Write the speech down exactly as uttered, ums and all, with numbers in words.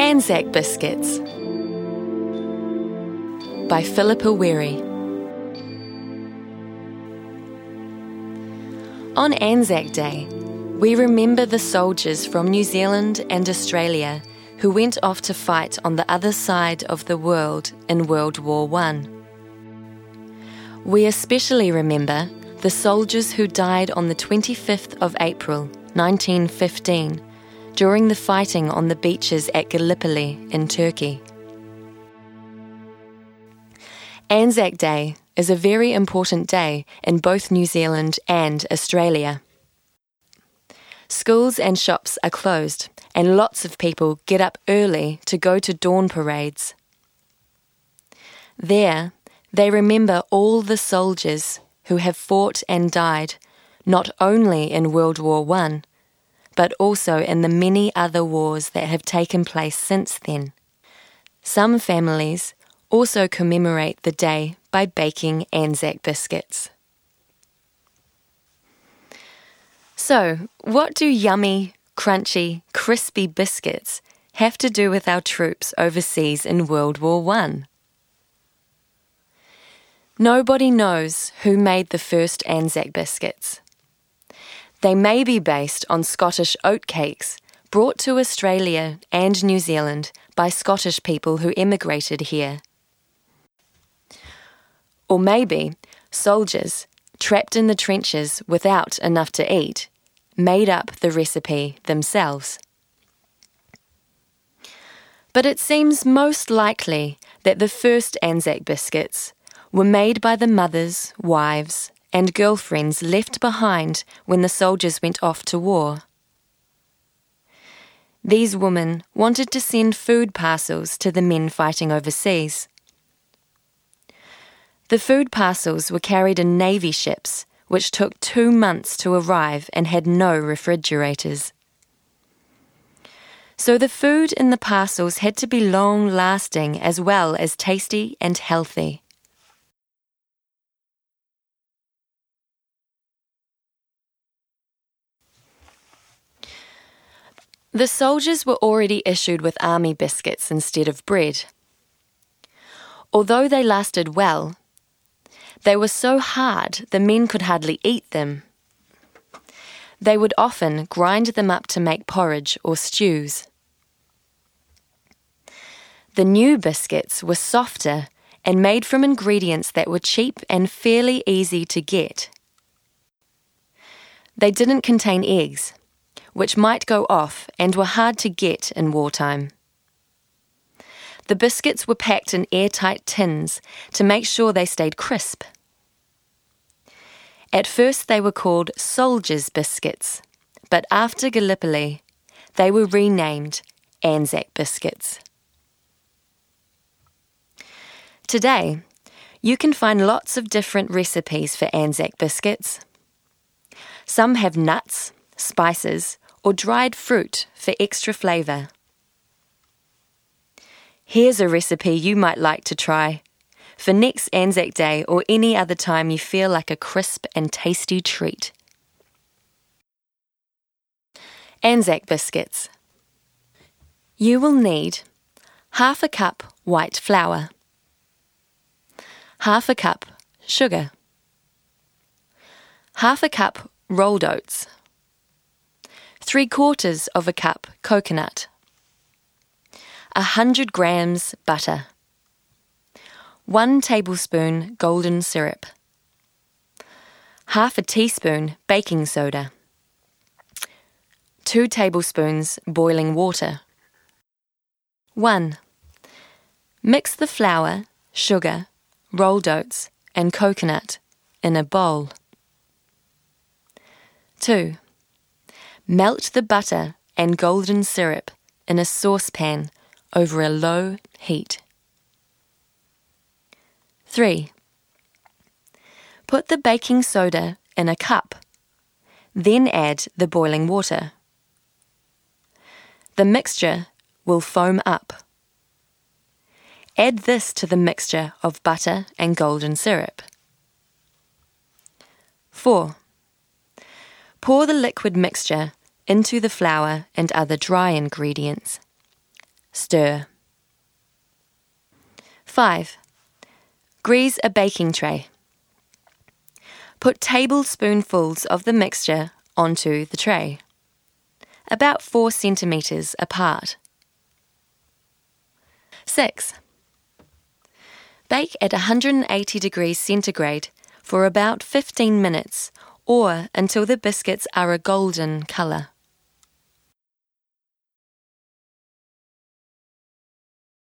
Anzac Biscuits by Philippa Weary. On Anzac Day, we remember the soldiers from New Zealand and Australia who went off to fight on the other side of the world in World War One. We especially remember the soldiers who died on the twenty-fifth of April, nineteen fifteen, during the fighting on the beaches at Gallipoli in Turkey. Anzac Day is a very important day in both New Zealand and Australia. Schools and shops are closed, and lots of people get up early to go to dawn parades. There, they remember all the soldiers who have fought and died, not only in World War One, but also in the many other wars that have taken place since then. Some families also commemorate the day by baking Anzac biscuits. So, what do yummy, crunchy, crispy biscuits have to do with our troops overseas in World War One? Nobody knows who made the first Anzac biscuits. They may be based on Scottish oatcakes brought to Australia and New Zealand by Scottish people who emigrated here. Or maybe soldiers, trapped in the trenches without enough to eat, made up the recipe themselves. But it seems most likely that the first Anzac biscuits were made by the mothers, wives, and girlfriends left behind when the soldiers went off to war. These women wanted to send food parcels to the men fighting overseas. The food parcels were carried in Navy ships, which took two months to arrive and had no refrigerators. So the food in the parcels had to be long-lasting as well as tasty and healthy. The soldiers were already issued with army biscuits instead of bread. Although they lasted well, they were so hard the men could hardly eat them. They would often grind them up to make porridge or stews. The new biscuits were softer and made from ingredients that were cheap and fairly easy to get. They didn't contain eggs, which might go off and were hard to get in wartime. The biscuits were packed in airtight tins to make sure they stayed crisp. At first they were called soldiers' biscuits, but after Gallipoli, they were renamed Anzac biscuits. Today, you can find lots of different recipes for Anzac biscuits. Some have nuts, spices, or dried fruit for extra flavour. Here's a recipe you might like to try for next Anzac Day or any other time you feel like a crisp and tasty treat. Anzac biscuits. You will need half a cup white flour, half a cup sugar, half a cup rolled oats, three quarters of a cup coconut, a hundred grams butter, one tablespoon golden syrup, half a teaspoon baking soda, two tablespoons boiling water. one. Mix the flour, sugar, rolled oats and coconut in a bowl. two. Melt the butter and golden syrup in a saucepan over a low heat. three. Put the baking soda in a cup, then add the boiling water. The mixture will foam up. Add this to the mixture of butter and golden syrup. four. Pour the liquid mixture into the flour and other dry ingredients. Stir. five. Grease a baking tray. Put tablespoonfuls of the mixture onto the tray, about four centimetres apart. six. Bake at one hundred eighty degrees centigrade for about fifteen minutes or until the biscuits are a golden colour.